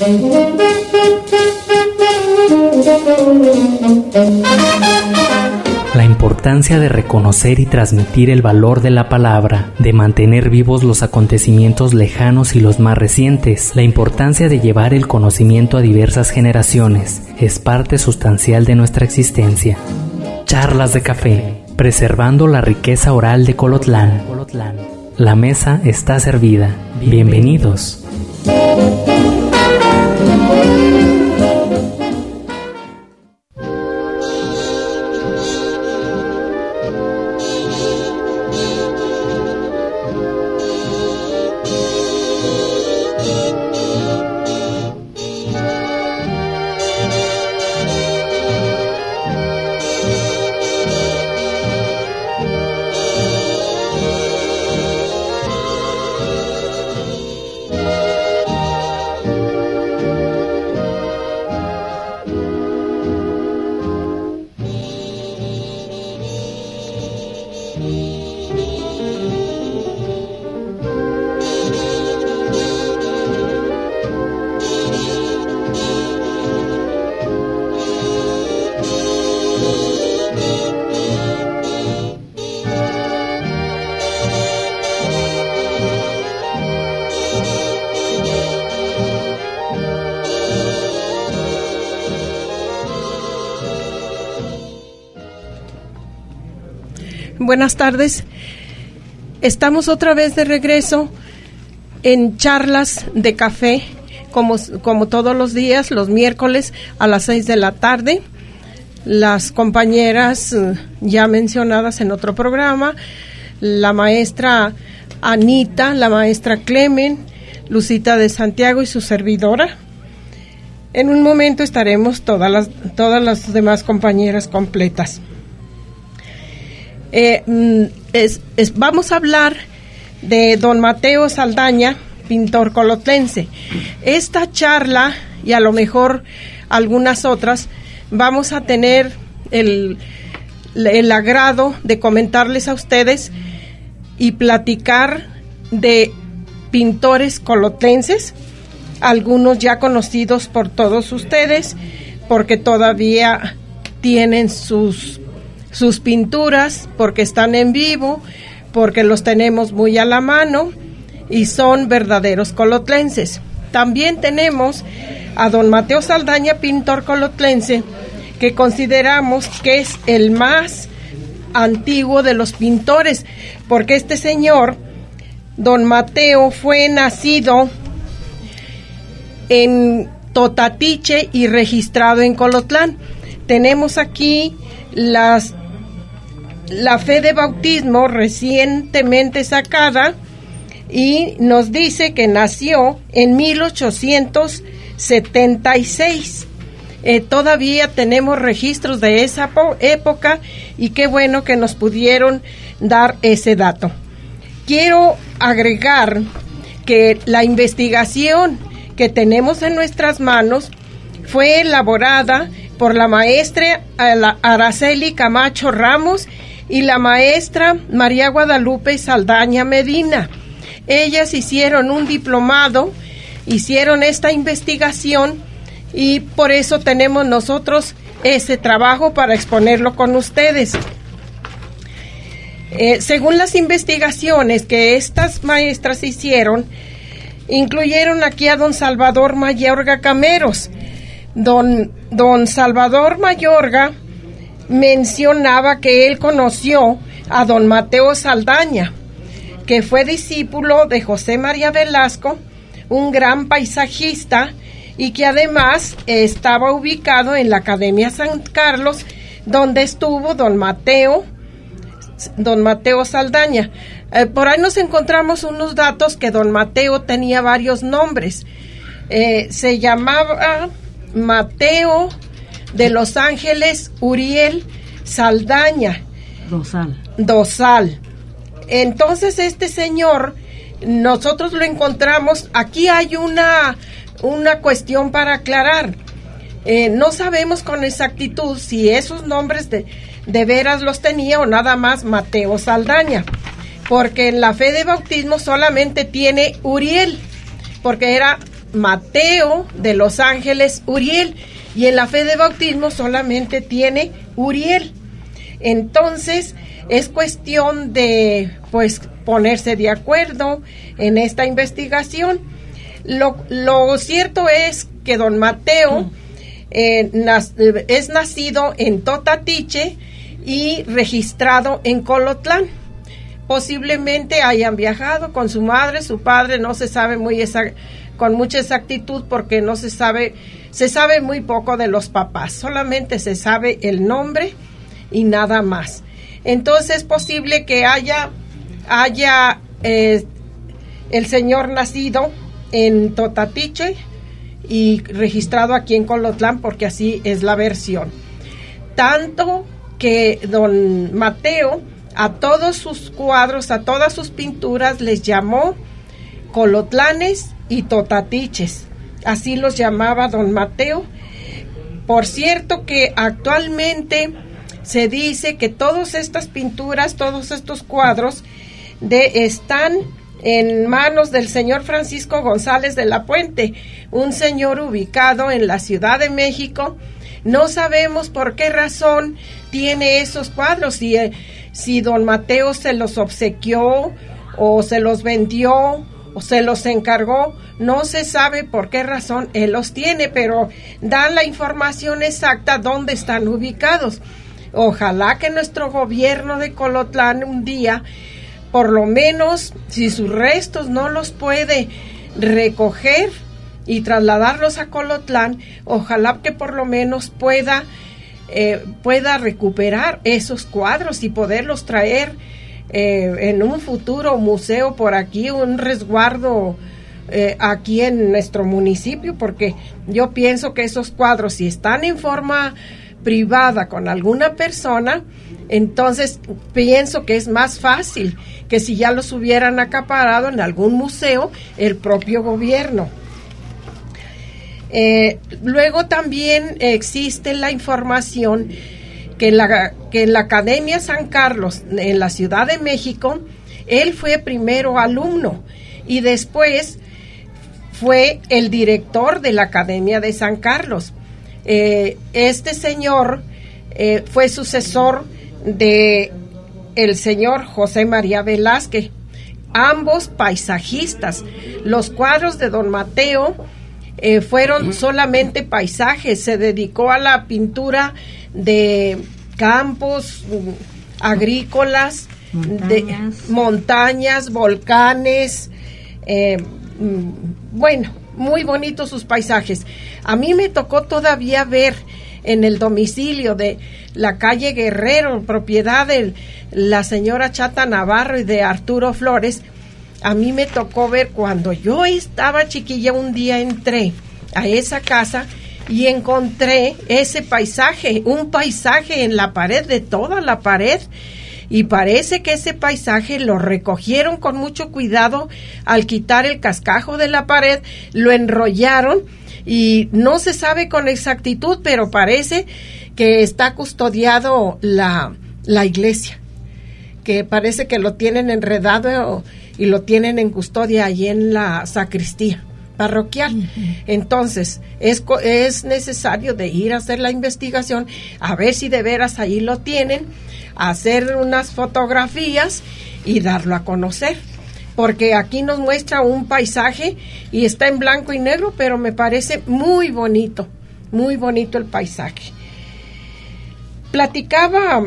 La importancia de reconocer y transmitir el valor de la palabra, de mantener vivos los acontecimientos lejanos y los más recientes, la importancia de llevar el conocimiento a diversas generaciones, es parte sustancial de nuestra existencia. Charlas de café, preservando la riqueza oral de Colotlán. La mesa está servida. Bienvenidos. Buenas tardes. Estamos otra vez de regreso en Charlas de Café, como todos los días, los miércoles a las 6 de la tarde. Las compañeras ya mencionadas en otro programa, la maestra Anita, la maestra Clemen, Lucita de Santiago y su servidora. En un momento estaremos todas las demás compañeras completas. Vamos a hablar de don Mateo Saldaña, pintor colotlense. Esta charla, y a lo mejor algunas otras, vamos a tener el agrado de comentarles a ustedes y platicar de pintores colotlenses, algunos ya conocidos por todos ustedes, porque todavía tienen sus pinturas, porque están en vivo, porque los tenemos muy a la mano y son verdaderos colotlenses. También tenemos a don Mateo Saldaña, pintor colotlense, que consideramos que es el más antiguo de los pintores, porque este señor, don Mateo, fue nacido en Totatiche y registrado en Colotlán. Tenemos aquí la fe de bautismo recientemente sacada y nos dice que nació en 1876. Todavía tenemos registros de esa época y qué bueno que nos pudieron dar ese dato. Quiero agregar que la investigación que tenemos en nuestras manos fue elaborada por la maestra Araceli Camacho Ramos y la maestra María Guadalupe Saldaña Medina. Ellas hicieron un diplomado, hicieron esta investigación y por eso tenemos nosotros ese trabajo para exponerlo con ustedes. Según las investigaciones que estas maestras hicieron, incluyeron aquí a don Salvador Mayorga Cameros. Don Salvador Mayorga mencionaba que él conoció a don Mateo Saldaña, que fue discípulo de José María Velasco, un gran paisajista, y que además estaba ubicado en la Academia San Carlos, donde estuvo don Mateo Saldaña. Por ahí nos encontramos unos datos que don Mateo tenía varios nombres. Se llamaba Mateo de Los Ángeles Uriel Saldaña Dosal. Entonces este señor, nosotros lo encontramos, aquí hay una cuestión para aclarar. No sabemos con exactitud si esos nombres de veras los tenía o nada más Mateo Saldaña, porque en la fe de bautismo solamente tiene Uriel, porque era Mateo de Los Ángeles Uriel, y en la fe de bautismo solamente tiene Uriel. Entonces es cuestión de pues ponerse de acuerdo en esta investigación. Lo cierto es que don Mateo es nacido en Totatiche y registrado en Colotlán. Posiblemente hayan viajado con su madre, su padre no se sabe con mucha exactitud, porque no se sabe muy poco de los papás, solamente se sabe el nombre y nada más. Entonces es posible que haya el señor nacido en Totatiche y registrado aquí en Colotlán, porque así es la versión. Tanto que don Mateo a todos sus cuadros, a todas sus pinturas les llamó colotlanes y totatiches, así los llamaba don Mateo. Por cierto que actualmente se dice que todas estas pinturas, todos estos cuadros están en manos del señor Francisco González de la Puente, un señor ubicado en la Ciudad de México. No sabemos por qué razón tiene esos cuadros, si don Mateo se los obsequió o se los vendió o se los encargó, no se sabe por qué razón él los tiene, pero dan la información exacta dónde están ubicados. Ojalá que nuestro gobierno de Colotlán un día, por lo menos, si sus restos no los puede recoger y trasladarlos a Colotlán, ojalá que por lo menos pueda recuperar esos cuadros y poderlos traer en un futuro museo por aquí, un resguardo aquí en nuestro municipio, porque yo pienso que esos cuadros, si están en forma privada con alguna persona, entonces pienso que es más fácil que si ya los hubieran acaparado en algún museo el propio gobierno. Luego también existe la información que en la Academia San Carlos, en la Ciudad de México, él fue primero alumno y después fue el director de la Academia de San Carlos. Este señor fue sucesor de el señor José María Velázquez, ambos paisajistas. Los cuadros de don Mateo fueron solamente paisajes, se dedicó a la pintura de campos agrícolas, montañas, volcanes, bueno, muy bonitos sus paisajes. A mí me tocó todavía ver en el domicilio de la calle Guerrero, propiedad de la señora Chata Navarro y de Arturo Flores. A mí me tocó ver cuando yo estaba chiquilla, un día entré a esa casa y encontré ese paisaje, un paisaje en la pared, de toda la pared, y parece que ese paisaje lo recogieron con mucho cuidado. Al quitar el cascajo de la pared, lo enrollaron y no se sabe con exactitud, pero parece que está custodiado la iglesia, que parece que lo tienen enredado y lo tienen en custodia allí en la sacristía parroquial. Entonces es necesario de ir a hacer la investigación, a ver si de veras allí lo tienen, hacer unas fotografías y darlo a conocer, porque aquí nos muestra un paisaje y está en blanco y negro, pero me parece muy bonito el paisaje. Platicaba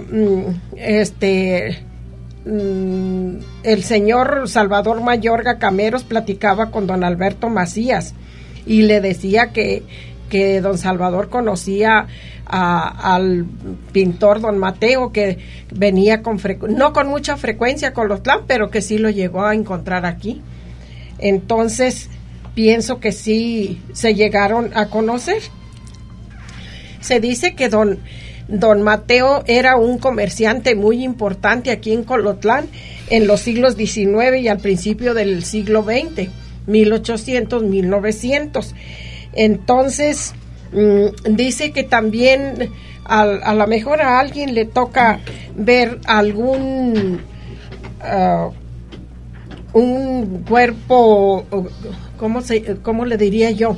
el señor Salvador Mayorga Cameros, platicaba con don Alberto Macías y le decía que don Salvador conocía al pintor don Mateo, que venía no con mucha frecuencia a Colotlán, pero que sí lo llegó a encontrar aquí. Entonces pienso que sí se llegaron a conocer. Se dice que don Mateo era un comerciante muy importante aquí en Colotlán en los siglos XIX y al principio del siglo XX, 1800, 1900. Entonces, dice que también a lo mejor a alguien le toca ver un cuerpo ¿cómo le diría yo?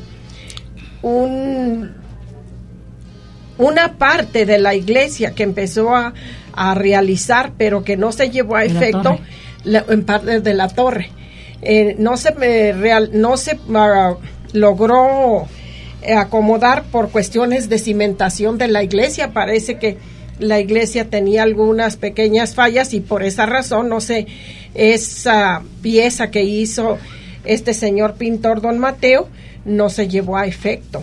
Una parte de la iglesia que empezó a realizar, pero que no se llevó a efecto en parte de la torre. No se logró acomodar por cuestiones de cimentación de la iglesia. Parece que la iglesia tenía algunas pequeñas fallas y por esa razón, no sé, esa pieza que hizo este señor pintor Don Mateo no se llevó a efecto.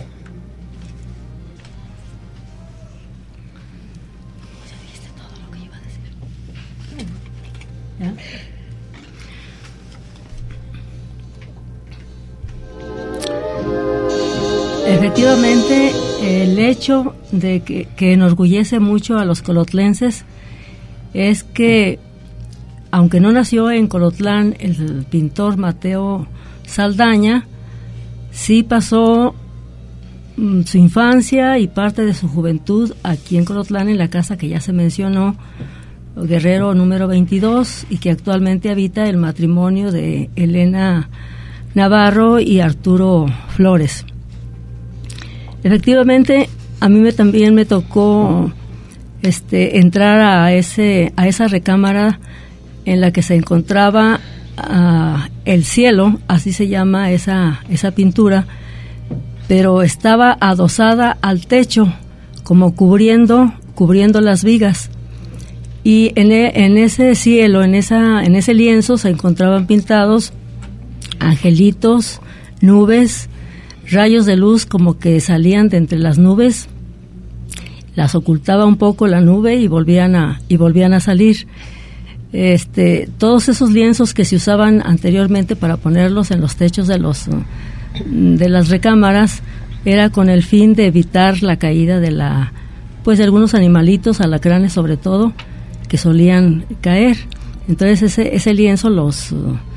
Efectivamente, el hecho de que enorgullece mucho a los colotlenses es que, aunque no nació en Colotlán el pintor Mateo Saldaña, sí pasó su infancia y parte de su juventud aquí en Colotlán, en la casa que ya se mencionó, Guerrero número 22, y que actualmente habita el matrimonio de Elena Navarro y Arturo Flores. Efectivamente, a mí también me tocó entrar a esa recámara en la que se encontraba el cielo, así se llama esa pintura, pero estaba adosada al techo, como cubriendo las vigas. Y en ese cielo, en ese lienzo, se encontraban pintados angelitos, nubes, rayos de luz como que salían de entre las nubes, las ocultaba un poco la nube y volvían a salir. Todos esos lienzos que se usaban anteriormente para ponerlos en los techos de las recámaras era con el fin de evitar la caída de algunos animalitos, alacranes sobre todo, que solían caer. Entonces ese lienzo los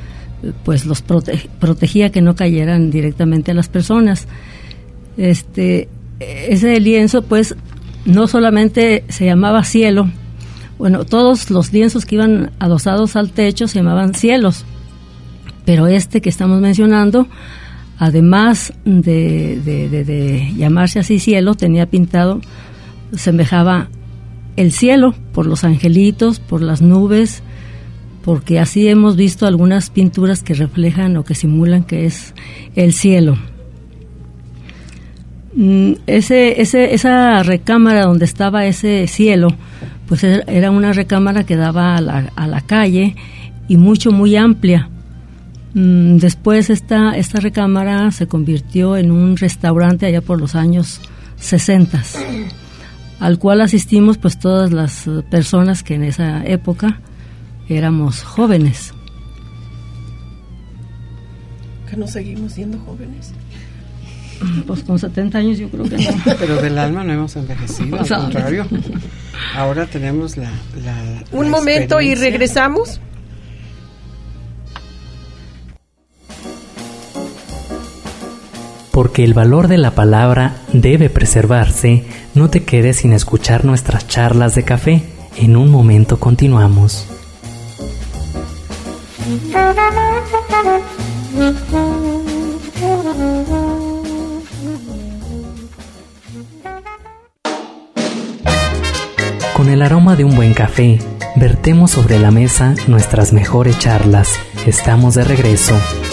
protegía que no cayeran directamente a las personas. Ese lienzo pues no solamente se llamaba cielo, bueno, todos los lienzos que iban adosados al techo se llamaban cielos, pero que estamos mencionando, además de llamarse así cielo, tenía pintado, semejaba el cielo por los angelitos, por las nubes, porque así hemos visto algunas pinturas que reflejan o que simulan que es el cielo. Esa recámara donde estaba ese cielo, pues era una recámara que daba a la calle y muy amplia. Después esta recámara se convirtió en un restaurante allá por los años 60, al cual asistimos pues todas las personas que en esa época éramos jóvenes. ¿Que no seguimos siendo jóvenes? Pues con 70 años yo creo que no. Pero del alma no hemos envejecido, al contrario. Ahora tenemos un momento y regresamos. Porque el valor de la palabra debe preservarse, no te quedes sin escuchar nuestras charlas de café. En un momento continuamos. Con el aroma de un buen café, vertemos sobre la mesa nuestras mejores charlas. Estamos de regreso.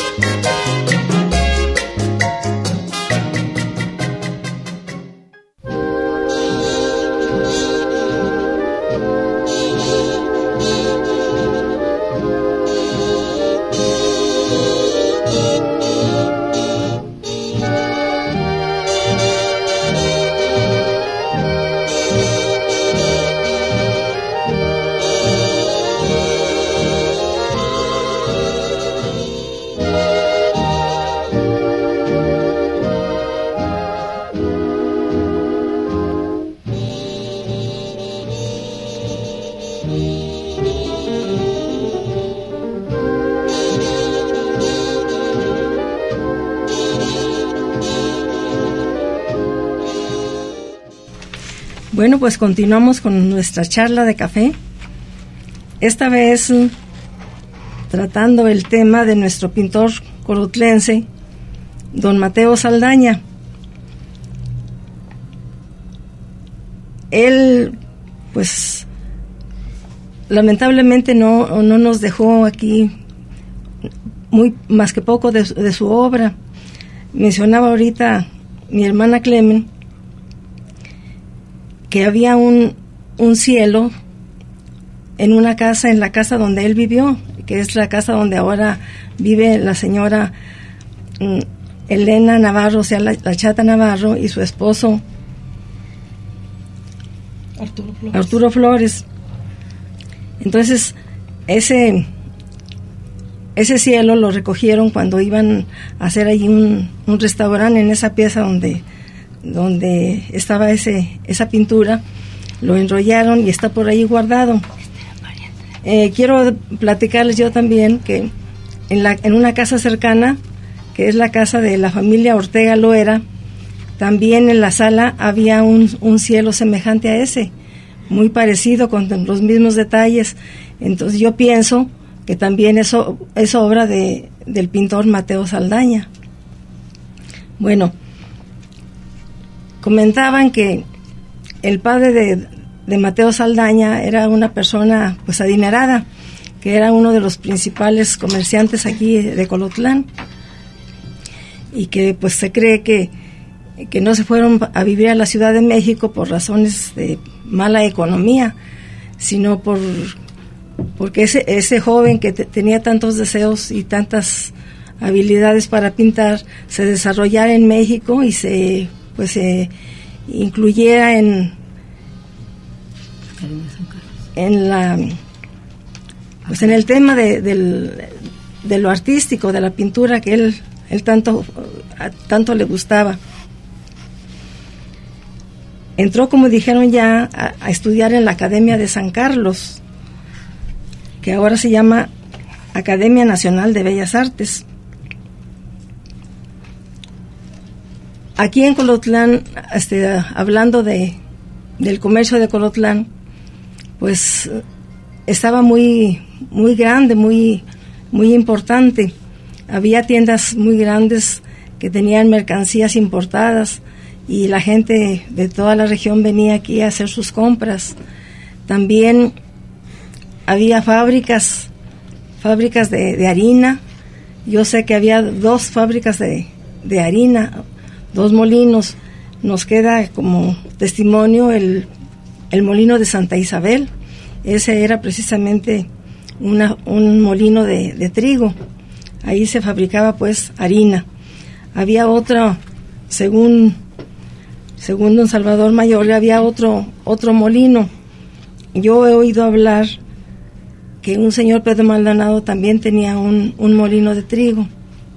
Bueno, pues continuamos con nuestra charla de café. Esta vez tratando el tema de nuestro pintor colotlense, don Mateo Saldaña. Él, pues, lamentablemente no nos dejó aquí más que poco de su obra. Mencionaba ahorita mi hermana Clemen que había un cielo en la casa donde él vivió, que es la casa donde ahora vive la señora Elena Navarro, o sea, la Chata Navarro, y su esposo Arturo Flores. Entonces, ese cielo lo recogieron cuando iban a hacer allí un restaurante en esa pieza donde estaba esa pintura. Lo enrollaron y está por ahí guardado. Quiero platicarles yo también que en una casa cercana, que es la casa de la familia Ortega Loera, también en la sala había un cielo semejante a ese, muy parecido, con los mismos detalles. Entonces yo pienso que también eso es obra del pintor Mateo Saldaña. Bueno, comentaban que el padre de Mateo Saldaña era una persona pues adinerada, que era uno de los principales comerciantes aquí de Colotlán, y que pues se cree que no se fueron a vivir a la Ciudad de México por razones de mala economía, sino porque ese joven que tenía tantos deseos y tantas habilidades para pintar se desarrollara en México y se incluyera en el tema de lo artístico, de la pintura que él tanto le gustaba. Entró, como dijeron ya, a estudiar en la Academia de San Carlos, que ahora se llama Academia Nacional de Bellas Artes. Aquí en Colotlán, hablando del comercio de Colotlán, pues estaba muy, muy grande, muy, muy importante. Había tiendas muy grandes que tenían mercancías importadas y la gente de toda la región venía aquí a hacer sus compras. También había fábricas de harina. Yo sé que había 2 fábricas de harina, 2 molinos. Nos queda como testimonio el molino de Santa Isabel. Ese era precisamente un molino de trigo. Ahí se fabricaba pues harina. Había otra, según don Salvador Mayor, había otro molino. Yo he oído hablar que un señor Pedro Maldonado también tenía un molino de trigo.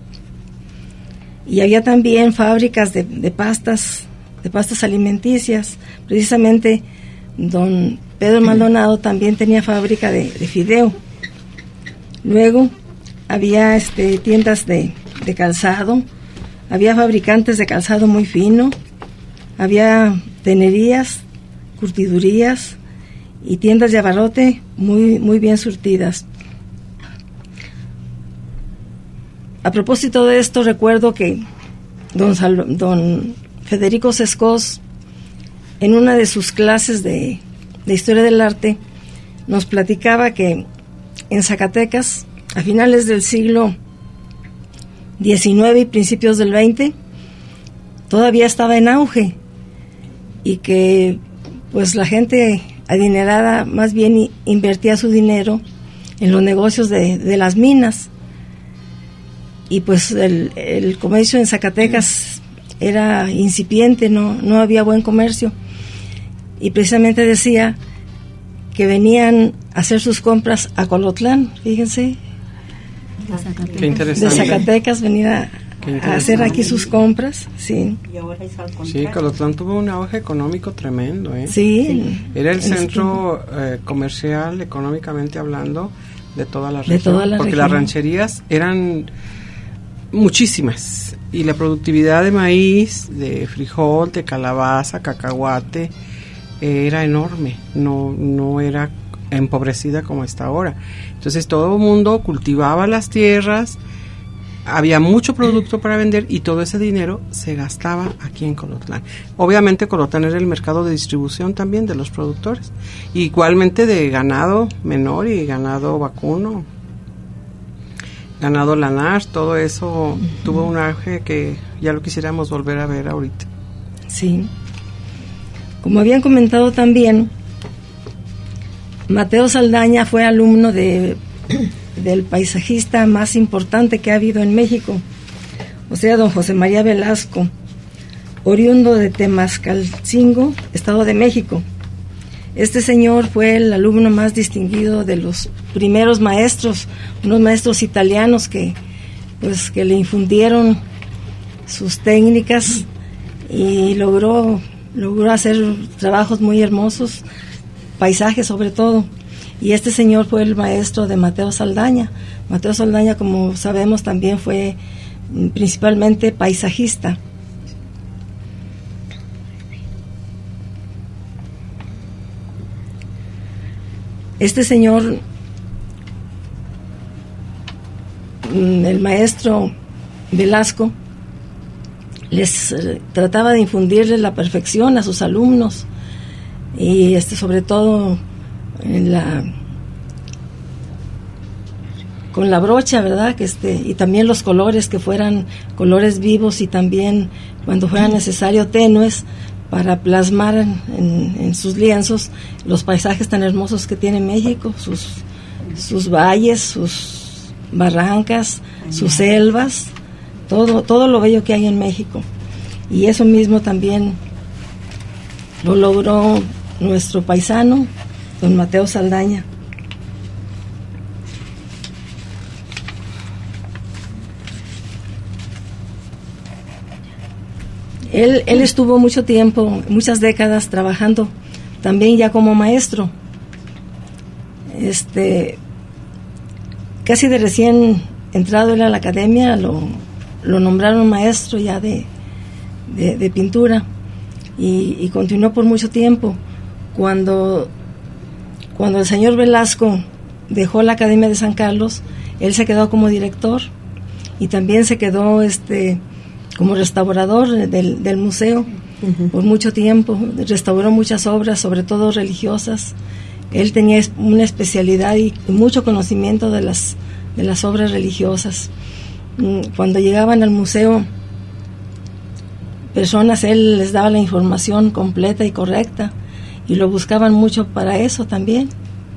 Y había también fábricas de pastas alimenticias. Precisamente don Pedro Maldonado también tenía fábrica de fideo. Luego había tiendas de calzado, había fabricantes de calzado muy fino, había tenerías, curtidurías y tiendas de abarrote muy, muy bien surtidas. A propósito de esto, recuerdo que don Federico Sescós, en una de sus clases de Historia del Arte, nos platicaba que en Zacatecas, a finales del siglo XIX y principios del XX, todavía estaba en auge, y que pues la gente adinerada más bien invertía su dinero en los negocios de las minas, y pues el comercio en Zacatecas era incipiente, no había buen comercio, y precisamente decía que venían a hacer sus compras a Colotlán, fíjense, qué interesante. de Zacatecas venía a hacer aquí sus compras, sí. Sí, Colotlán tuvo un auge económico tremendo, ¿eh? Sí. Era el centro comercial, económicamente hablando, de toda la región. Porque las rancherías eran muchísimas, y la productividad de maíz, de frijol, de calabaza, cacahuate, era enorme, no era empobrecida como está ahora. Entonces todo el mundo cultivaba las tierras, había mucho producto para vender y todo ese dinero se gastaba aquí en Colotlán. Obviamente Colotlán era el mercado de distribución también de los productores, igualmente de ganado menor y ganado vacuno, ganado lanar, todo eso tuvo un auge que ya lo quisiéramos volver a ver ahorita. Sí. Como habían comentado también, Mateo Saldaña fue alumno del paisajista más importante que ha habido en México, o sea, don José María Velasco, oriundo de Temascalcingo, Estado de México. Este señor fue el alumno más distinguido de los primeros maestros, unos maestros italianos que le infundieron sus técnicas y logró hacer trabajos muy hermosos, paisajes sobre todo. Y este señor fue el maestro de Mateo Saldaña. Mateo Saldaña, como sabemos, también fue principalmente paisajista. Este señor, el maestro Velasco, les trataba de infundirle la perfección a sus alumnos y sobre todo con la brocha, ¿verdad? Y también los colores, que fueran colores vivos y también cuando fuera necesario tenues, para plasmar en sus lienzos los paisajes tan hermosos que tiene México, sus valles, sus barrancas, sus selvas, todo lo bello que hay en México. Y eso mismo también lo logró nuestro paisano, don Mateo Saldaña. Él estuvo mucho tiempo, muchas décadas trabajando también ya como maestro. Casi de recién entrado él a la academia, lo nombraron maestro ya de pintura y continuó por mucho tiempo. Cuando el señor Velasco dejó la Academia de San Carlos, él se quedó como director y también se quedó como restaurador del museo por mucho tiempo. Restauró muchas obras, sobre todo religiosas. Él tenía una especialidad y mucho conocimiento de las obras religiosas. Cuando llegaban al museo personas, él les daba la información completa y correcta y lo buscaban mucho para eso también.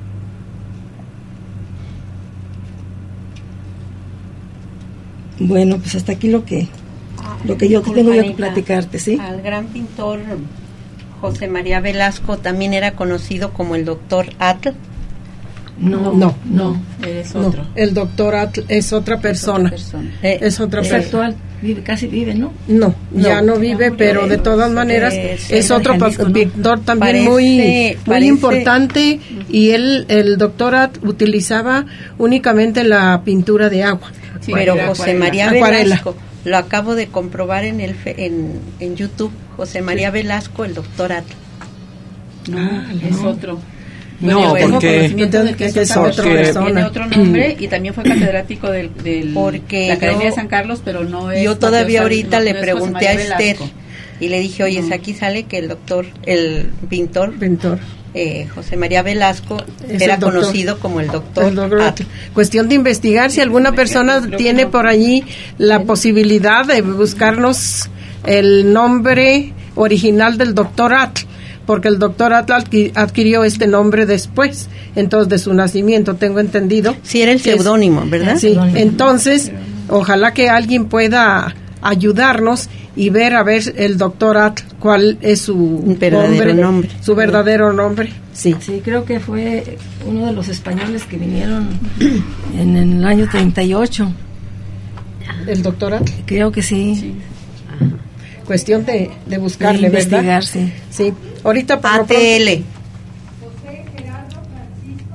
Bueno, pues hasta aquí lo que yo tengo yo que platicarte, ¿sí? Al gran pintor José María Velasco también era conocido como el doctor Atl. No, es otro. El doctor Atl es otra persona. Es otra persona. Actual, casi vive, ¿no? No, ya no vive, pero de todas maneras es otro pintor también muy importante. Y el doctor Atl utilizaba únicamente la pintura de agua. Sí, pero José María Velasco, lo acabo de comprobar en YouTube, José María Velasco, el doctor Atl. Es otro. No, porque tiene otro nombre y también fue catedrático de la Academia de San Carlos, pero no es. Yo todavía ahorita le pregunté a Esther y le dije, oye, aquí sale que el pintor José María Velasco era conocido como el doctor Atl. Cuestión de investigar si alguna persona tiene por allí la posibilidad de buscarnos el nombre original del doctor Atl, porque el doctor Atl adquirió este nombre después, entonces de su nacimiento, tengo entendido. Sí, era el seudónimo, ¿verdad? Sí, entonces ojalá que alguien pueda ayudarnos y ver el doctor Atl, cuál es su nombre. Su verdadero nombre. Sí, creo que fue uno de los españoles que vinieron en el año 38. ¿El doctor Atl? Creo que sí. Cuestión de buscarle, de investigar, ¿verdad? Sí. Ahorita por ATL. José Gerardo Francisco.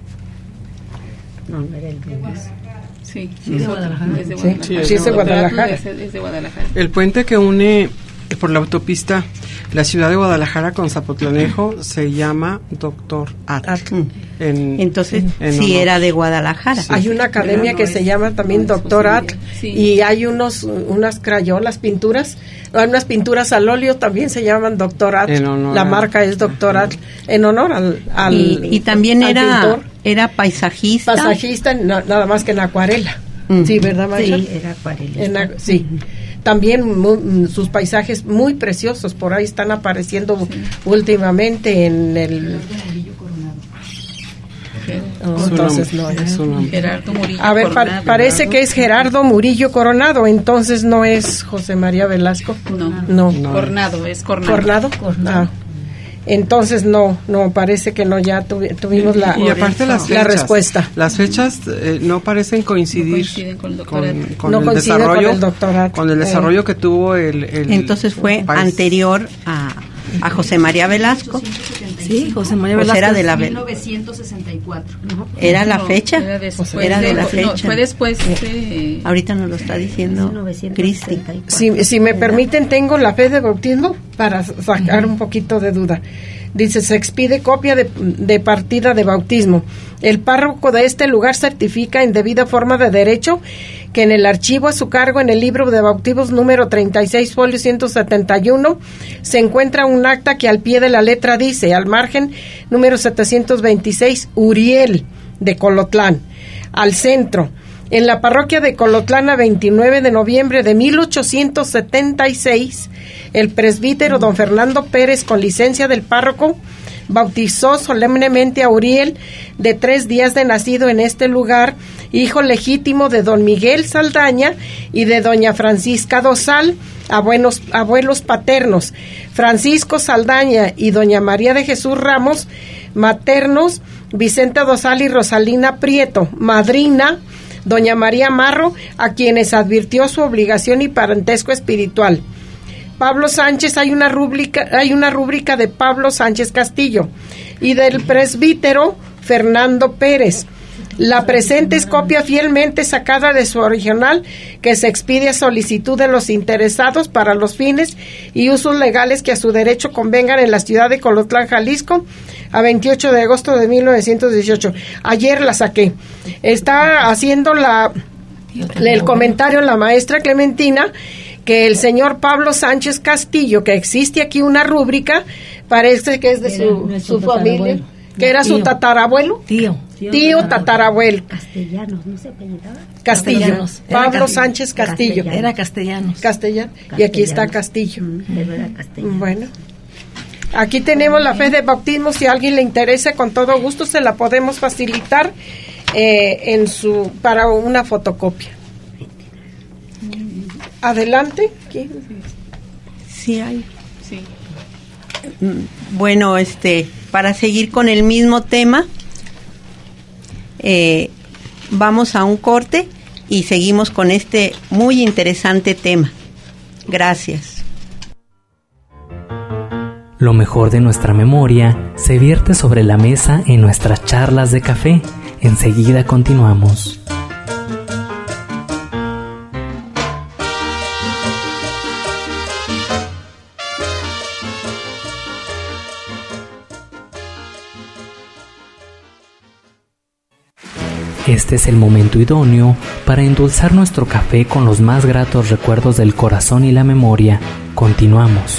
No era el Sí, de Guadalajara. Es de Guadalajara. Sí, es de Guadalajara. Es de Guadalajara. El puente que une por la autopista, la ciudad de Guadalajara con Zapotlanejo se llama Doctor Atl. Entonces, sí era de Guadalajara. Hay una academia que se llama también Doctor Atl, y hay unas crayolas, pinturas, unas pinturas al óleo también se llaman Doctor Atl. La marca es Doctor Atl, en honor al y también al pintor. Era paisajista. Paisajista, nada más que en acuarela. Sí, ¿verdad, María? Sí, era acuarelista. Sí. También sus paisajes muy preciosos por ahí están apareciendo últimamente en el... entonces no es Gerardo Murillo. A ver, parece que es Gerardo Murillo Coronado, entonces no es José María Velasco. No. Coronado, es Coronado. ¿Coronado? Ah. Entonces no, parece que no, ya tuvimos la, y aparte las fechas, la respuesta. Las fechas no parecen coincidir con el doctorado. Con el desarrollo que tuvo el entonces fue país. Anterior a José María Velasco. Sí, José María Velasco. Era de la 1964. ¿Era la fecha? Era de la fecha. Fue después. Ahorita nos lo está diciendo Cristi. Si me permiten, tengo la fe de bautismo para sacar un poquito de duda. Dice, se expide copia de partida de bautismo. El párroco de este lugar certifica en debida forma de derecho que en el archivo a su cargo en el libro de bautismos número 36, folio 171, se encuentra un acta que al pie de la letra dice, al margen, número 726, Uriel de Colotlán, al centro. En la parroquia de Colotlán, a 29 de noviembre de 1876, el presbítero don Fernando Pérez, con licencia del párroco, bautizó solemnemente a Uriel, de 3 días de nacido en este lugar, hijo legítimo de don Miguel Saldaña y de doña Francisca Dosal, abuelos paternos, Francisco Saldaña y doña María de Jesús Ramos, maternos, Vicente Dosal y Rosalina Prieto, madrina, doña María Marro, a quienes advirtió su obligación y parentesco espiritual. Pablo Sánchez, hay una rúbrica de Pablo Sánchez Castillo y del presbítero Fernando Pérez. La presente es copia fielmente sacada de su original, que se expide a solicitud de los interesados para los fines y usos legales que a su derecho convengan en la ciudad de Colotlán, Jalisco, a 28 de agosto de 1918. Ayer la saqué. Está haciendo el comentario la maestra Clementina, que el señor Pablo Sánchez Castillo, que existe aquí una rúbrica, parece que es de su familia, que era su tatarabuelo. Tío tatarabuelo. Castellanos, ¿no se apellidaba? Castellanos. Pablo Sánchez Castillo. Era Castellanos. Y aquí está Castillo. Pero era Castellanos. Bueno. Aquí tenemos la fe de bautismo, si a alguien le interesa, con todo gusto se la podemos facilitar para una fotocopia. Adelante. Sí hay. Sí. Bueno, para seguir con el mismo tema, vamos a un corte y seguimos con este muy interesante tema. Gracias. Lo mejor de nuestra memoria se vierte sobre la mesa en nuestras charlas de café. Enseguida continuamos. Este es el momento idóneo para endulzar nuestro café con los más gratos recuerdos del corazón y la memoria. Continuamos.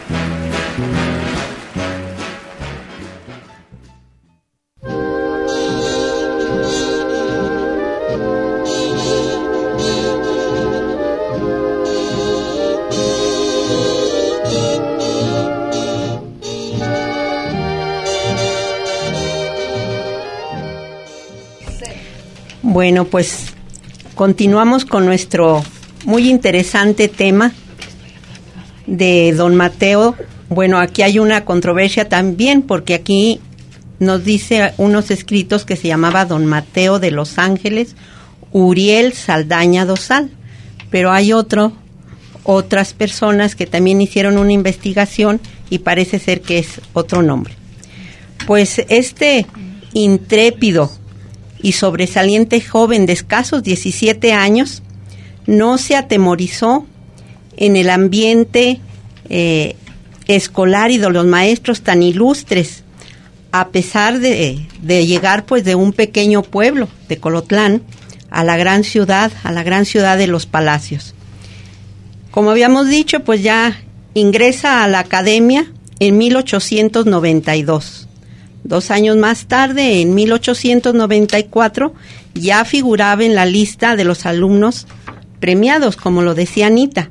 Bueno, pues continuamos con nuestro muy interesante tema de don Mateo. Bueno, aquí hay una controversia también, porque aquí nos dice unos escritos que se llamaba don Mateo de Los Ángeles Uriel Saldaña Dosal, pero hay otras personas que también hicieron una investigación y parece ser que es otro nombre. Pues este intrépido y sobresaliente joven de escasos 17 años no se atemorizó en el ambiente escolar y de los maestros tan ilustres, a pesar de llegar pues de un pequeño pueblo de Colotlán a la gran ciudad de los Palacios. Como habíamos dicho, pues ya ingresa a la academia en 1892. 2 años más tarde, en 1894, ya figuraba en la lista de los alumnos premiados, como lo decía Anita,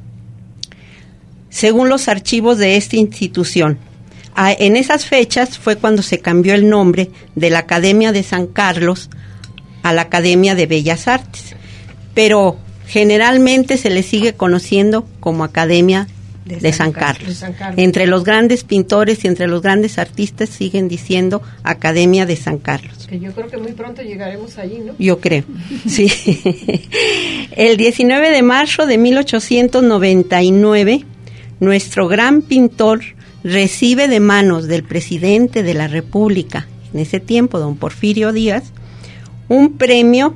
según los archivos de esta institución. En esas fechas fue cuando se cambió el nombre de la Academia de San Carlos a la Academia de Bellas Artes, pero generalmente se le sigue conociendo como Academia de San Carlos. Entre los grandes pintores y entre los grandes artistas siguen diciendo Academia de San Carlos. Que yo creo que muy pronto llegaremos allí, ¿no? Yo creo, sí. El 19 de marzo de 1899, nuestro gran pintor recibe de manos del presidente de la República, en ese tiempo, don Porfirio Díaz, un premio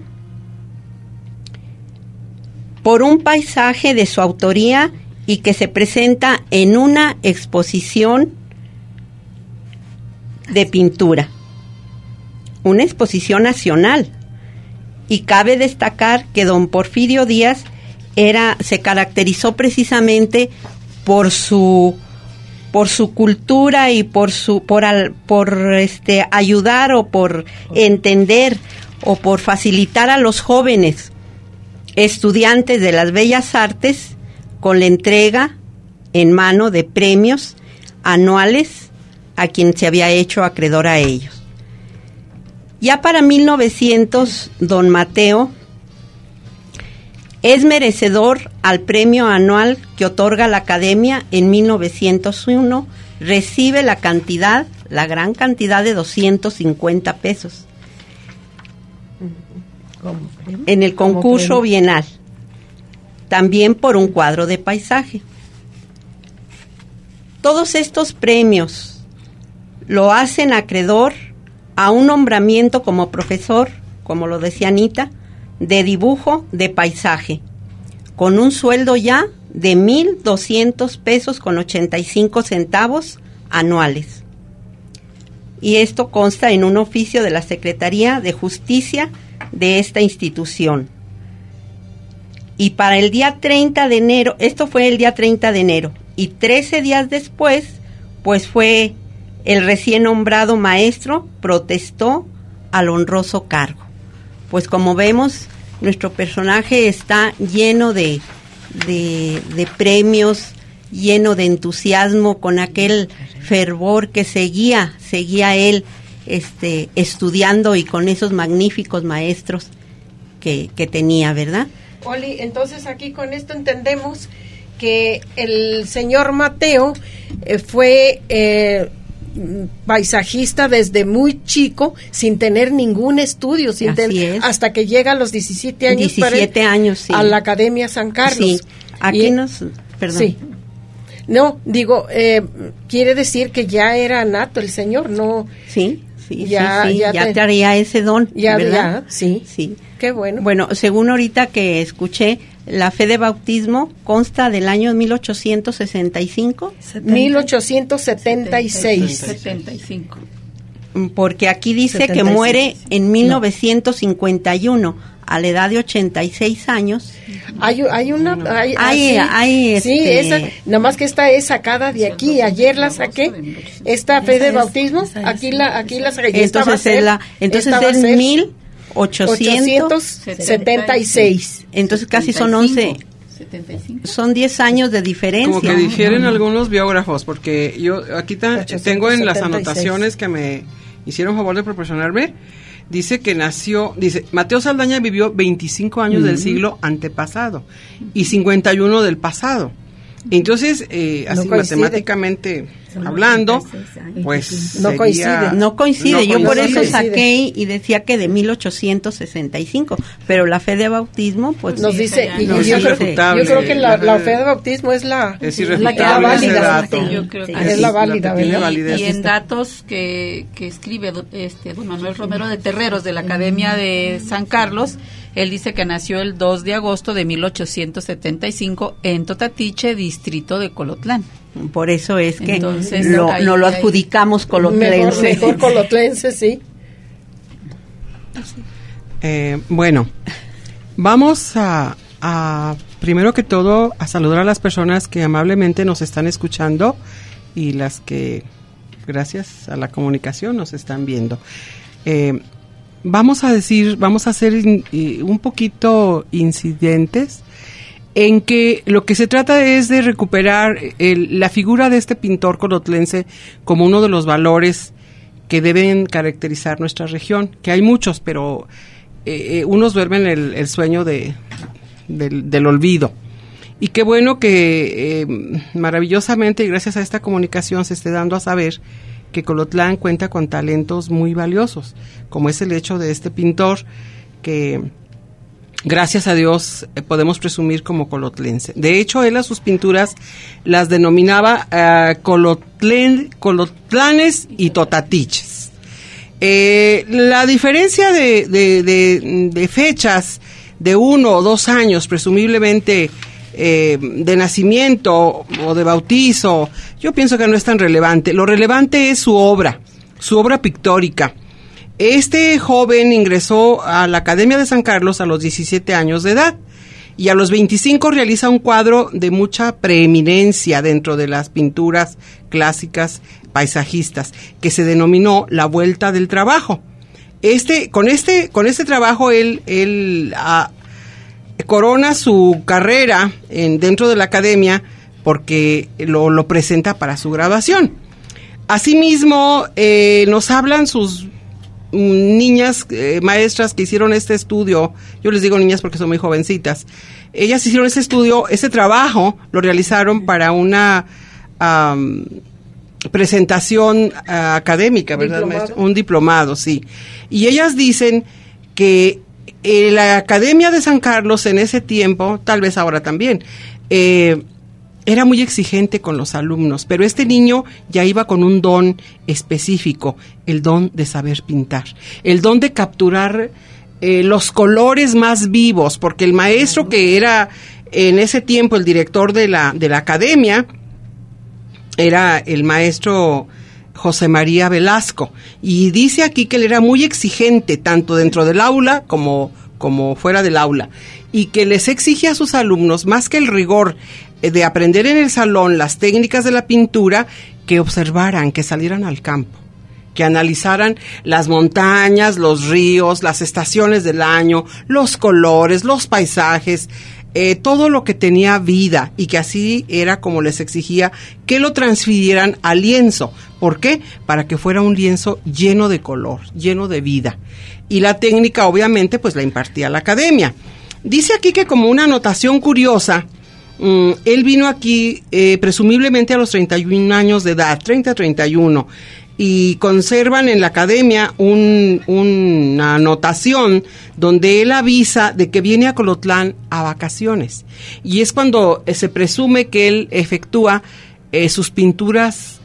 por un paisaje de su autoría y que se presenta en una exposición de pintura, una exposición nacional. Y cabe destacar que don Porfirio Díaz se caracterizó precisamente por su cultura y por ayudar o por entender o por facilitar a los jóvenes estudiantes de las bellas artes con la entrega en mano de premios anuales a quien se había hecho acreedor a ellos. Ya para 1900, don Mateo es merecedor al premio anual que otorga la Academia. En 1901 recibe la gran cantidad de 250 pesos en el concurso bienal, también por un cuadro de paisaje. Todos estos premios lo hacen acreedor a un nombramiento como profesor, como lo decía Anita, de dibujo de paisaje, con un sueldo ya de 1,200 pesos con 85 centavos anuales. Y esto consta en un oficio de la Secretaría de Justicia de esta institución. Y para el día 30 de enero, esto fue el día 30 de enero, y 13 días después, pues fue el recién nombrado maestro, protestó al honroso cargo. Pues como vemos, nuestro personaje está lleno de premios, lleno de entusiasmo, con aquel fervor que seguía él estudiando y con esos magníficos maestros que tenía, ¿verdad? Oli, entonces aquí con esto entendemos que el señor Mateo fue paisajista desde muy chico, sin tener ningún estudio, hasta que llega a los 17 años, sí, a la Academia San Carlos. Sí, aquí perdón. Sí. No, digo, quiere decir que ya era nato el señor, ¿no? Sí, ya traía ese don, ¿verdad? Sí. Qué bueno. Bueno, según ahorita que escuché, la fe de bautismo consta del año 1865. 1876. 75. Porque aquí dice 76. Que muere en 1951. A la edad de 86 años. Hay sí, esa, nada más que esta es sacada de aquí. Ayer la saqué, esta fe de bautismo, aquí la saqué. Entonces es 1876. Entonces casi son 11. 75. Son 10 años de diferencia. Como que difieren algunos biógrafos, porque yo aquí tengo en las anotaciones que me hicieron favor de proporcionarme. Dice que Mateo Saldaña vivió 25 años del siglo antepasado y 51 del pasado. Entonces, así matemáticamente hablando, pues no coincide. Yo por eso saqué y decía que de 1865, pero la fe de bautismo, pues nos dice, yo creo que la fe de bautismo es la que es válida. Yo creo que es la válida, ¿verdad? Y en datos que escribe don Manuel Romero de Terreros de la Academia de San Carlos, Él dice que nació el 2 de agosto de 1875 en Totatiche, distrito de Colotlán. Por eso es que entonces, no lo adjudicamos colotlense. Mejor colotlense, sí. Bueno, vamos a primero que todo a saludar a las personas que amablemente nos están escuchando y las que gracias a la comunicación nos están viendo. Vamos a ser un poquito incidentes en que lo que se trata es de recuperar la figura de este pintor colotlense como uno de los valores que deben caracterizar nuestra región, que hay muchos, pero unos duermen el sueño del olvido. Y qué bueno que maravillosamente y gracias a esta comunicación se esté dando a saber que Colotlán cuenta con talentos muy valiosos, como es el hecho de este pintor que gracias a Dios podemos presumir como colotlense. De hecho, él a sus pinturas las denominaba colotlanes y totatiches. La diferencia de fechas de 1 o 2 años, presumiblemente de nacimiento o de bautizo, yo pienso que no es tan relevante. Lo relevante es su obra pictórica. Este joven ingresó a la Academia de San Carlos a los 17 años de edad y a los 25 realiza un cuadro de mucha preeminencia dentro de las pinturas clásicas paisajistas que se denominó La Vuelta del Trabajo. Con este trabajo él corona su carrera dentro de la academia porque lo presenta para su graduación. Asimismo, nos hablan sus niñas maestras que hicieron este estudio. Yo les digo niñas porque son muy jovencitas. Ellas hicieron ese trabajo, lo realizaron para una presentación académica, ¿verdad, maestra? Un diplomado, sí. Y ellas dicen que la Academia de San Carlos en ese tiempo, tal vez ahora también, era muy exigente con los alumnos, pero este niño ya iba con un don específico, el don de saber pintar, el don de capturar los colores más vivos, porque el maestro que era en ese tiempo el director de la academia era el maestro José María Velasco, y dice aquí que él era muy exigente tanto dentro del aula como fuera del aula, y que les exigía a sus alumnos más que el rigor de aprender en el salón las técnicas de la pintura, que observaran, que salieran al campo, que analizaran las montañas, los ríos, las estaciones del año, los colores, los paisajes, todo lo que tenía vida, y que así era como les exigía que lo transfirieran al lienzo. ¿Por qué? Para que fuera un lienzo lleno de color, lleno de vida. Y la técnica, obviamente, pues la impartía la academia. Dice aquí que como una anotación curiosa, él vino aquí presumiblemente a los 31 años de edad, 30-31, y conservan en la academia una anotación donde él avisa de que viene a Colotlán a vacaciones. Y es cuando se presume que él efectúa sus pinturas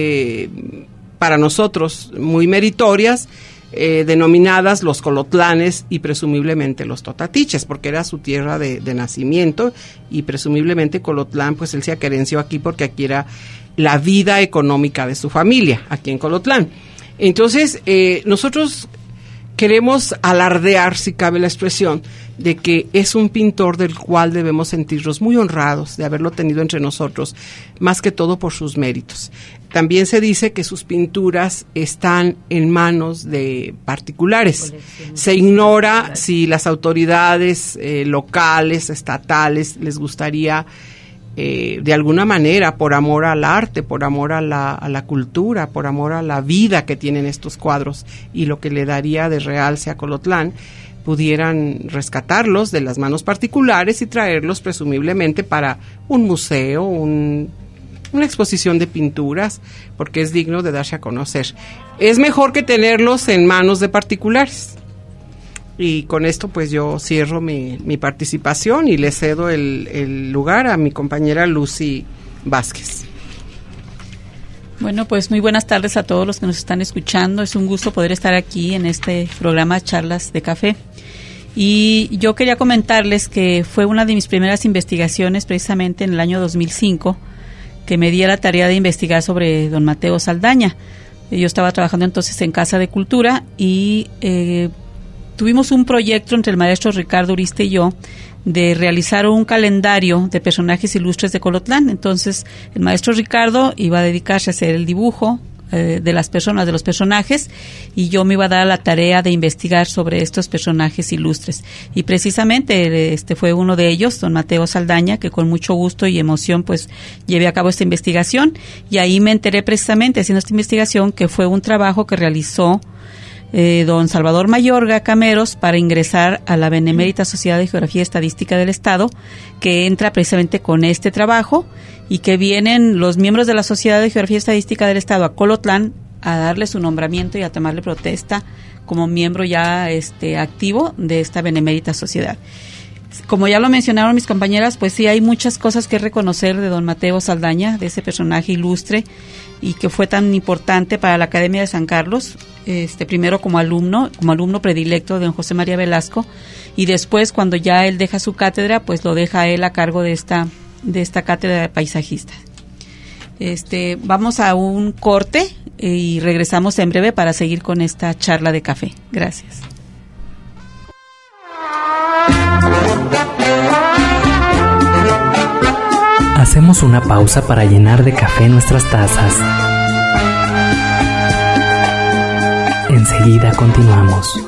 para nosotros muy meritorias, denominadas los colotlanes y presumiblemente los totatiches, porque era su tierra de nacimiento, y presumiblemente Colotlán, pues él se aquerenció aquí porque aquí era la vida económica de su familia, aquí en Colotlán. Entonces, nosotros queremos alardear, si cabe la expresión, de que es un pintor del cual debemos sentirnos muy honrados de haberlo tenido entre nosotros, más que todo por sus méritos. También se dice que sus pinturas están en manos de particulares. Se ignora si las autoridades locales, estatales, les gustaría de alguna manera, por amor al arte, por amor a la cultura, por amor a la vida que tienen estos cuadros y lo que le daría de realce a Colotlán, pudieran rescatarlos de las manos particulares y traerlos presumiblemente para un museo, una exposición de pinturas, porque es digno de darse a conocer. Es mejor que tenerlos en manos de particulares. Y con esto pues yo cierro mi participación y le cedo el lugar a mi compañera Lucy Vázquez. Bueno, pues muy buenas tardes a todos los que nos están escuchando. Es un gusto poder estar aquí en este programa Charlas de Café. Y yo quería comentarles que fue una de mis primeras investigaciones precisamente en el año 2005, que me di a la tarea de investigar sobre don Mateo Saldaña. Yo estaba trabajando entonces en Casa de Cultura y tuvimos un proyecto entre el maestro Ricardo Uriste y yo de realizar un calendario de personajes ilustres de Colotlán. Entonces el maestro Ricardo iba a dedicarse a hacer el dibujo de las personas, de los personajes, y yo me iba a dar la tarea de investigar sobre estos personajes ilustres. Y precisamente fue uno de ellos, don Mateo Saldaña, que con mucho gusto y emoción pues llevé a cabo esta investigación, y ahí me enteré precisamente haciendo esta investigación que fue un trabajo que realizó don Salvador Mayorga Cameros para ingresar a la Benemérita Sociedad de Geografía y Estadística del Estado, que entra precisamente con este trabajo, y que vienen los miembros de la Sociedad de Geografía y Estadística del Estado a Colotlán a darle su nombramiento y a tomarle protesta como miembro ya activo de esta Benemérita Sociedad. Como ya lo mencionaron mis compañeras, pues sí hay muchas cosas que reconocer de don Mateo Saldaña, de ese personaje ilustre y que fue tan importante para la Academia de San Carlos, primero como alumno predilecto de don José María Velasco, y después cuando ya él deja su cátedra, pues lo deja él a cargo de esta cátedra de paisajistas. Vamos a un corte y regresamos en breve para seguir con esta charla de café. Gracias. Hacemos una pausa para llenar de café nuestras tazas. Enseguida continuamos.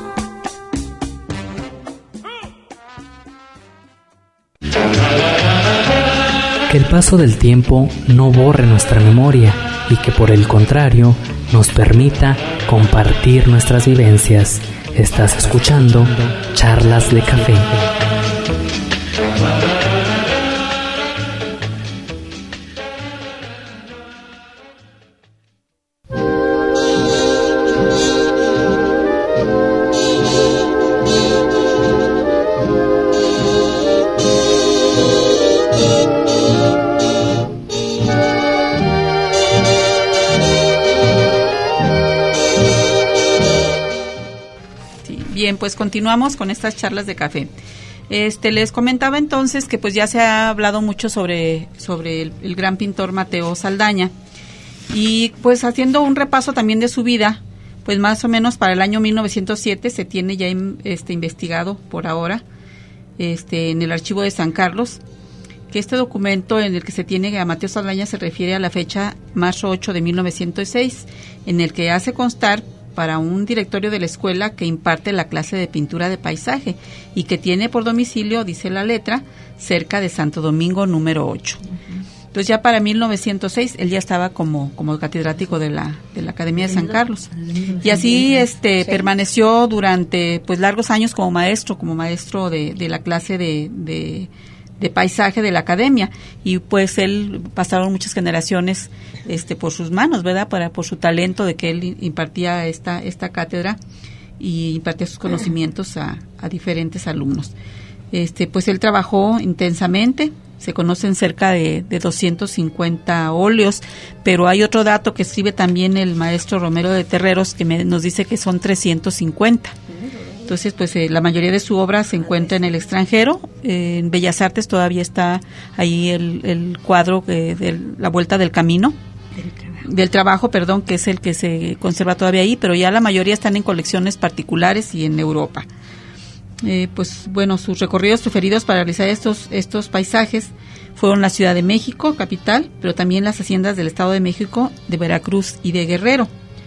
Que el paso del tiempo no borre nuestra memoria y que por el contrario nos permita compartir nuestras vivencias. Estás escuchando Charlas de Café. Bien, pues continuamos con estas charlas de café. Les comentaba entonces que pues ya se ha hablado mucho sobre el gran pintor Mateo Saldaña, y pues haciendo un repaso también de su vida, pues más o menos para el año 1907 se tiene ya investigado por ahora en el archivo de San Carlos, que este documento en el que se tiene a Mateo Saldaña se refiere a la fecha marzo 8 de 1906, en el que hace constar para un directorio de la escuela que imparte la clase de pintura de paisaje y que tiene por domicilio, dice la letra, cerca de Santo Domingo número 8. Entonces ya para 1906 él ya estaba como catedrático de la Academia de San Carlos, y así permaneció durante pues largos años como maestro de la clase de paisaje de la academia, y pues él pasaron muchas generaciones por sus manos, ¿verdad? Por su talento de que él impartía esta cátedra y impartía sus conocimientos a diferentes alumnos. Pues él trabajó intensamente, se conocen cerca de 250 óleos, pero hay otro dato que escribe también el maestro Romero de Terreros que nos dice que son 350. Entonces, pues la mayoría de su obra se encuentra en el extranjero. En Bellas Artes todavía está ahí el cuadro de la Vuelta del Camino, del trabajo, que es el que se conserva todavía ahí, pero ya la mayoría están en colecciones particulares y en Europa. Pues bueno, sus recorridos preferidos para realizar estos paisajes fueron la Ciudad de México, capital, pero también las haciendas del Estado de México, de Veracruz y de Guerrero.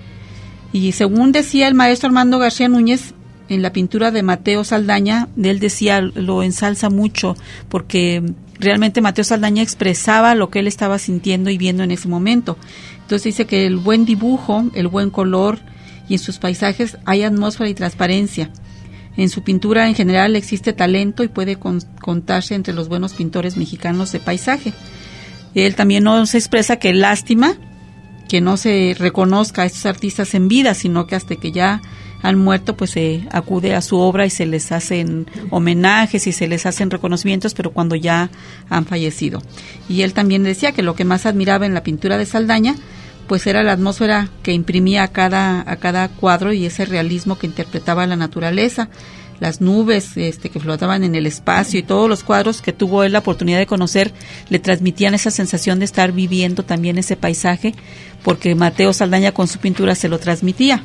Y según decía el maestro Armando García Núñez, en la pintura de Mateo Saldaña, él decía, lo ensalza mucho, porque realmente Mateo Saldaña expresaba lo que él estaba sintiendo y viendo en ese momento. Entonces dice que el buen dibujo, el buen color, y en sus paisajes hay atmósfera y transparencia. En su pintura en general existe talento y puede contarse entre los buenos pintores mexicanos de paisaje. Él también nos expresa que lástima que no se reconozca a estos artistas en vida, sino que hasta que ya han muerto, pues se acude a su obra y se les hacen homenajes y se les hacen reconocimientos, pero cuando ya han fallecido. Y él también decía que lo que más admiraba en la pintura de Saldaña, pues era la atmósfera que imprimía a cada cuadro y ese realismo que interpretaba la naturaleza. las nubes que flotaban en el espacio, y todos los cuadros que tuvo él la oportunidad de conocer le transmitían esa sensación de estar viviendo también ese paisaje, porque Mateo Saldaña con su pintura se lo transmitía.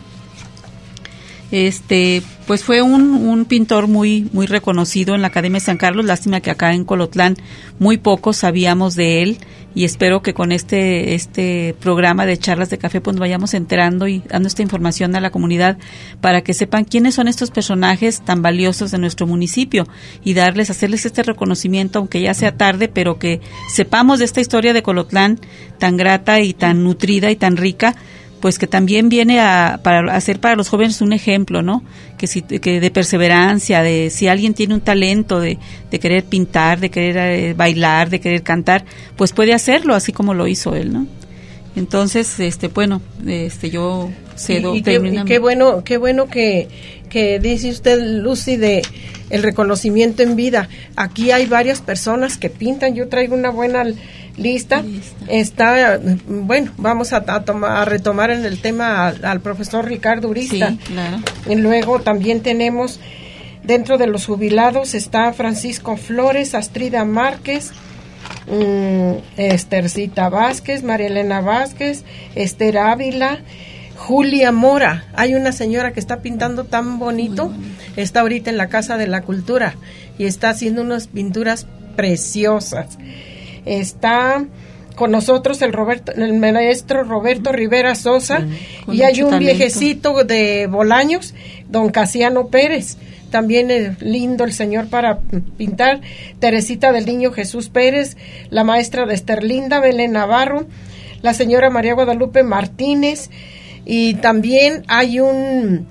Pues fue un pintor muy reconocido en la Academia de San Carlos. Lástima que acá en Colotlán muy pocos sabíamos de él, y espero que con este programa de charlas de café pues nos vayamos enterando y dando esta información a la comunidad para que sepan quiénes son estos personajes tan valiosos de nuestro municipio, y hacerles este reconocimiento, aunque ya sea tarde, pero que sepamos de esta historia de Colotlán tan grata y tan nutrida y tan rica, pues que también viene para hacer para los jóvenes un ejemplo, ¿no? Que de perseverancia, de si alguien tiene un talento de querer pintar, de querer bailar, de querer cantar, pues puede hacerlo así como lo hizo él, ¿no? Entonces, yo cedo. Y qué bueno que dice usted, Lucy, de el reconocimiento en vida. Aquí hay varias personas que pintan. Yo traigo una buena lista. Vamos a retomar en el tema al profesor Ricardo Urista. Sí, claro. Y luego también tenemos, dentro de los jubilados, está Francisco Flores, Astrida Márquez, Estercita Vázquez, María Elena Vázquez, Esther Ávila, Julia Mora. Hay una señora que está pintando tan bonito, está ahorita en la Casa de la Cultura y está haciendo unas pinturas preciosas. Está con nosotros el maestro Roberto Rivera Sosa, y hay un talento. Viejecito de Bolaños, don Casiano Pérez. También es lindo el señor para pintar. Teresita del Niño Jesús Pérez, la maestra de Esterlinda, Belén Navarro, la señora María Guadalupe Martínez, y también hay un,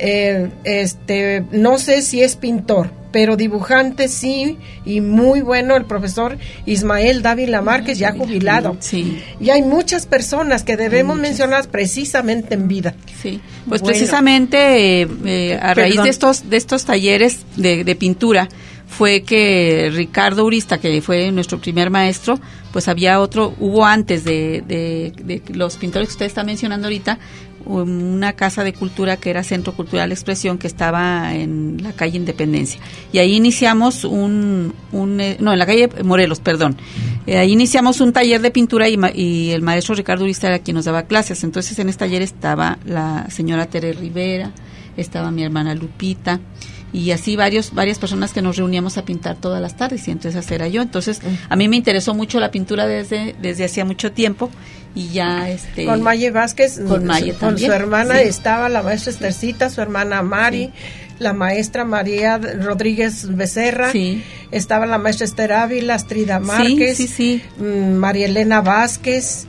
no sé si es pintor, pero dibujante sí, y muy bueno, el profesor Ismael Dávila Márquez, ya jubilado. Sí. Y hay muchas personas que debemos mencionar precisamente en vida. Sí, pues precisamente a raíz de estos talleres de pintura fue que Ricardo Urista, que fue nuestro primer maestro, pues hubo antes de los pintores que usted está mencionando ahorita, una casa de cultura que era Centro Cultural Expresión, que estaba en la calle Independencia, y ahí iniciamos en la calle Morelos, perdón. Ahí iniciamos un taller de pintura y el maestro Ricardo Urista era quien nos daba clases. Entonces en este taller estaba la señora Tere Rivera, estaba mi hermana Lupita, y así varias personas que nos reuníamos a pintar todas las tardes, y entonces esa era yo. Entonces a mí me interesó mucho la pintura desde hacía mucho tiempo, y ya con Maye Vázquez, con su hermana, sí. Estaba la maestra Estercita, su hermana Mari, sí. La maestra María Rodríguez Becerra, sí. Estaba la maestra Esther Ávila, Astrida Márquez, sí. María Elena Vázquez,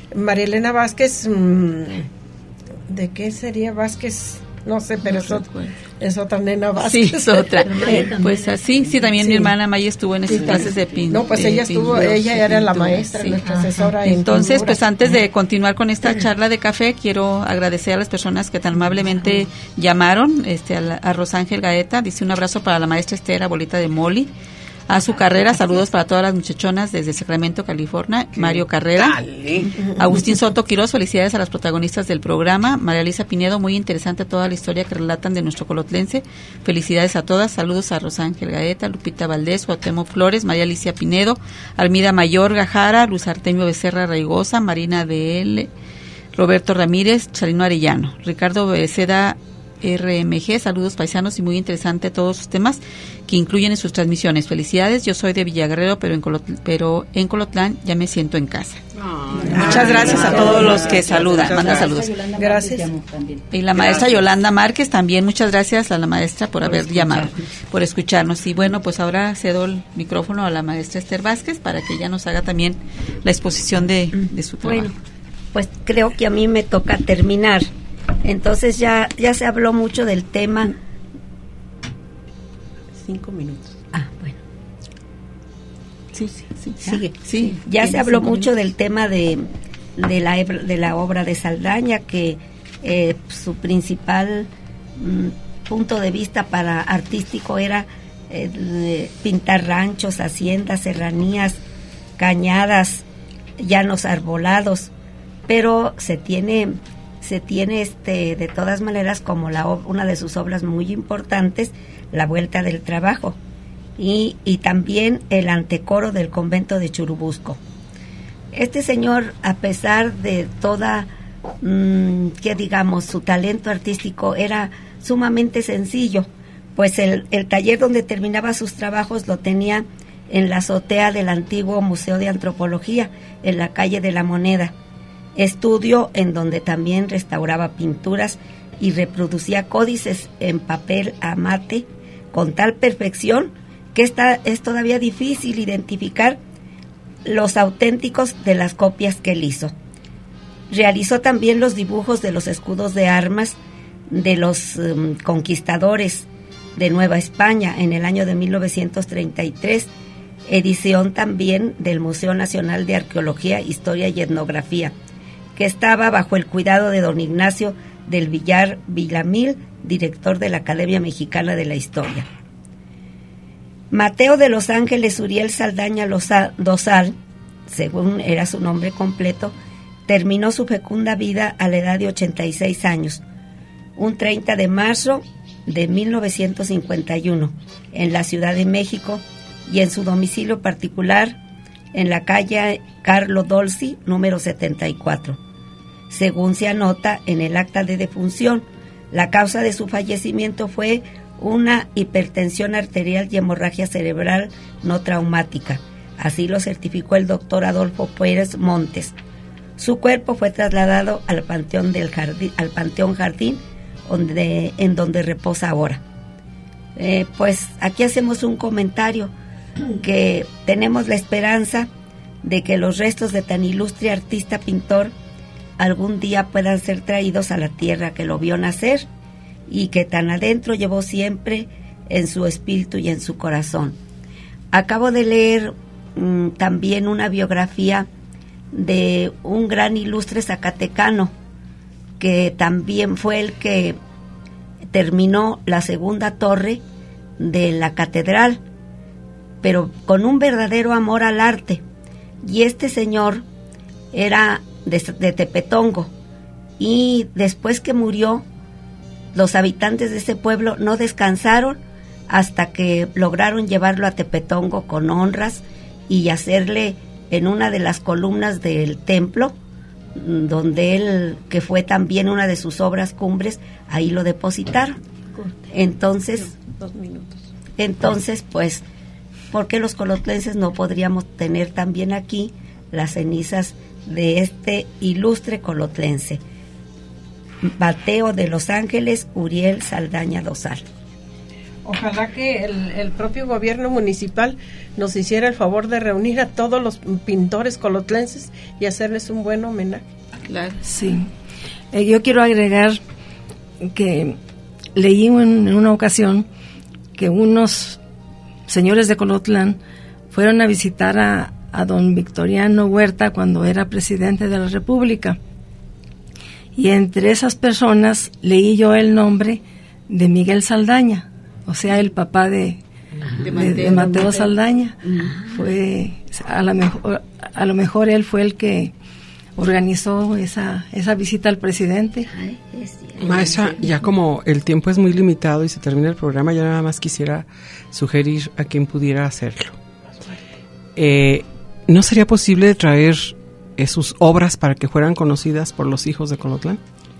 ¿de qué sería Vázquez? No sé, pero es otra nena Vázquez. Sí, es otra. Pues así, sí, también mi hermana Maya estuvo en esas clases de pintura. No, pues ella era la maestra, nuestra asesora. Entonces, pues antes de continuar con esta charla de café, quiero agradecer a las personas que tan amablemente llamaron, a Rosángel Gaeta, dice un abrazo para la maestra Esther, abuelita de Molly. A su Carrera, saludos para todas las muchachonas desde Sacramento, California. Mario Carrera. Agustín Soto Quirós, felicidades a las protagonistas del programa. María Elisa Pinedo, muy interesante toda la historia que relatan de nuestro colotlense. Felicidades a todas. Saludos a Rosángel Gaeta, Lupita Valdés, Cuauhtémoc Flores, María Alicia Pinedo, Almida Mayor Gajara, Luz Artemio Becerra Raigosa, Marina D.L., Roberto Ramírez, Chalino Arellano, Ricardo Beceda RMG, saludos paisanos, y muy interesante todos sus temas que incluyen en sus transmisiones. Felicidades, yo soy de Villaguerrero, pero en Colotlán ya me siento en casa. Muchas gracias a todos los que saludan, mandan saludos. Gracias. Y la maestra Yolanda Márquez también, muchas gracias a la maestra por haber llamado, por escucharnos. Y bueno, pues ahora cedo el micrófono a la maestra Esther Vázquez para que ella nos haga también la exposición de su trabajo. Bueno, pues creo que a mí me toca terminar. Entonces ya se habló mucho del tema. 5 minutos. Bueno. Sí. Sigue. Sí. Ya se habló mucho del tema de la obra de Saldaña, que su principal punto de vista artístico era pintar ranchos, haciendas, serranías, cañadas, llanos arbolados, pero se tiene de todas maneras como una de sus obras muy importantes, La Vuelta del Trabajo, y también el antecoro del convento de Churubusco. Este señor, a pesar de toda, su talento artístico, era sumamente sencillo, pues el taller donde terminaba sus trabajos lo tenía en la azotea del antiguo Museo de Antropología, en la calle de la Moneda, estudio en donde también restauraba pinturas y reproducía códices en papel a mate con tal perfección que es todavía difícil identificar los auténticos de las copias que él hizo. Realizó también los dibujos de los escudos de armas de los conquistadores de Nueva España en el año de 1933, edición también del Museo Nacional de Arqueología, Historia y Etnografía, que estaba bajo el cuidado de don Ignacio del Villar Villamil, director de la Academia Mexicana de la Historia. Mateo de los Ángeles Uriel Saldaña Dosal, según era su nombre completo, terminó su fecunda vida a la edad de 86 años, un 30 de marzo de 1951, en la Ciudad de México, y en su domicilio particular en la calle Carlo Dolci, número 74. Según se anota en el acta de defunción, la causa de su fallecimiento fue una hipertensión arterial y hemorragia cerebral no traumática. Así lo certificó el doctor Adolfo Pérez Montes. Su cuerpo fue trasladado al Panteón Jardín, en donde reposa ahora. Pues aquí hacemos un comentario, que tenemos la esperanza de que los restos de tan ilustre artista pintor algún día puedan ser traídos a la tierra que lo vio nacer y que tan adentro llevó siempre en su espíritu y en su corazón. Acabo de leer también una biografía de un gran ilustre zacatecano, que también fue el que terminó la segunda torre de la catedral, pero con un verdadero amor al arte. Y este señor era de Tepetongo, y después que murió, los habitantes de ese pueblo no descansaron hasta que lograron llevarlo a Tepetongo con honras y hacerle en una de las columnas del templo, donde él, que fue también una de sus obras cumbres, ahí lo depositaron. Entonces, pues, ¿por qué los colotlenses no podríamos tener también aquí las cenizas de este ilustre colotlense? Mateo de los Ángeles Uriel Saldaña Dosal. Ojalá que el propio gobierno municipal nos hiciera el favor de reunir a todos los pintores colotlenses y hacerles un buen homenaje. Claro. Sí. Yo quiero agregar que leí en una ocasión que unos señores de Colotlán fueron a visitar a don Victoriano Huerta cuando era presidente de la República. Y entre esas personas leí yo el nombre de Miguel Saldaña, o sea, el papá de Mateo Saldaña. Fue a lo mejor él fue el que organizó esa visita al presidente. Maestra, ya como el tiempo es muy limitado y se termina el programa, yo nada más quisiera sugerir a quien pudiera hacerlo. ¿No sería posible traer sus obras para que fueran conocidas por los hijos de Colotlán?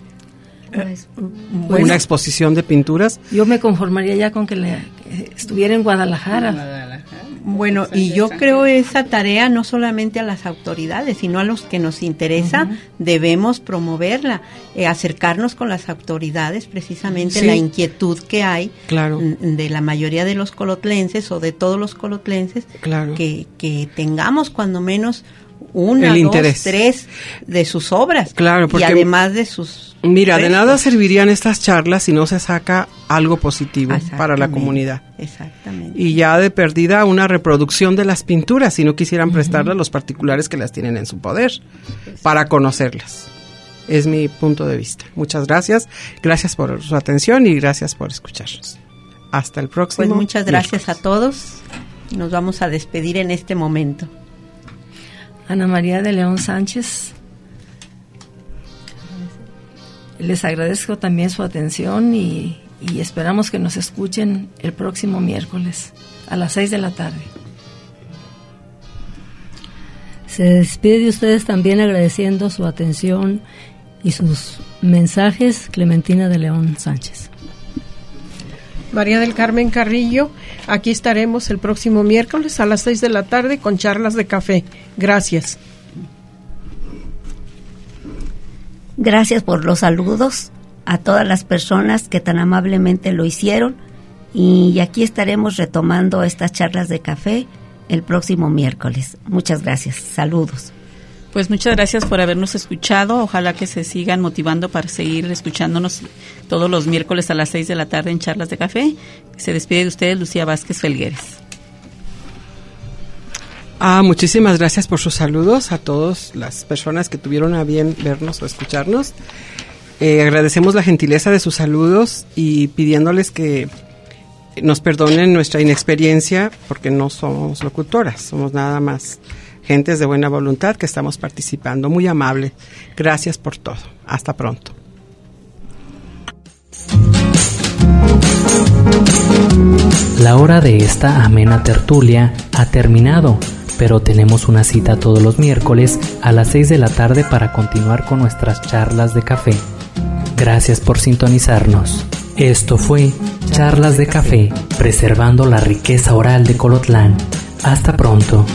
Una exposición de pinturas. Yo me conformaría ya con que estuviera en Guadalajara. Bueno, y yo creo esa tarea no solamente a las autoridades, sino a los que nos interesa, debemos promoverla, acercarnos con las autoridades, precisamente la inquietud que hay de la mayoría de los colotlenses o de todos los colotlenses, que tengamos cuando menos una, dos, tres de sus obras, y además de sus... Mira, de nada servirían estas charlas si no se saca algo positivo para la comunidad. Exactamente. Y ya de perdida una reproducción de las pinturas, si no quisieran prestarlas a los particulares que las tienen en su poder, para conocerlas. Es mi punto de vista. Muchas gracias. Gracias por su atención y gracias por escucharnos. Hasta el próximo. Pues muchas gracias a todos. Nos vamos a despedir en este momento. Ana María de León Sánchez. Les agradezco también su atención y y esperamos que nos escuchen el próximo miércoles a las 6 de la tarde. Se despide de ustedes también agradeciendo su atención y sus mensajes, Clementina de León Sánchez. María del Carmen Carrillo, aquí estaremos el próximo miércoles a las 6 de la tarde con charlas de café. Gracias. Gracias por los saludos a todas las personas que tan amablemente lo hicieron, y aquí estaremos retomando estas charlas de café el próximo miércoles. Muchas gracias. Saludos. Pues muchas gracias por habernos escuchado. Ojalá que se sigan motivando para seguir escuchándonos todos los miércoles a las 6 de la tarde en Charlas de Café. Se despide de ustedes Lucía Vázquez Felgueres. Muchísimas gracias por sus saludos a todas las personas que tuvieron a bien vernos o escucharnos. Agradecemos la gentileza de sus saludos y pidiéndoles que nos perdonen nuestra inexperiencia, porque no somos locutoras, somos nada más gentes de buena voluntad que estamos participando. Muy amable. Gracias por todo. Hasta pronto. La hora de esta amena tertulia ha terminado, pero tenemos una cita todos los miércoles a las 6 de la tarde para continuar con nuestras charlas de café. Gracias por sintonizarnos. Esto fue Charlas de Café, preservando la riqueza oral de Colotlán. Hasta pronto.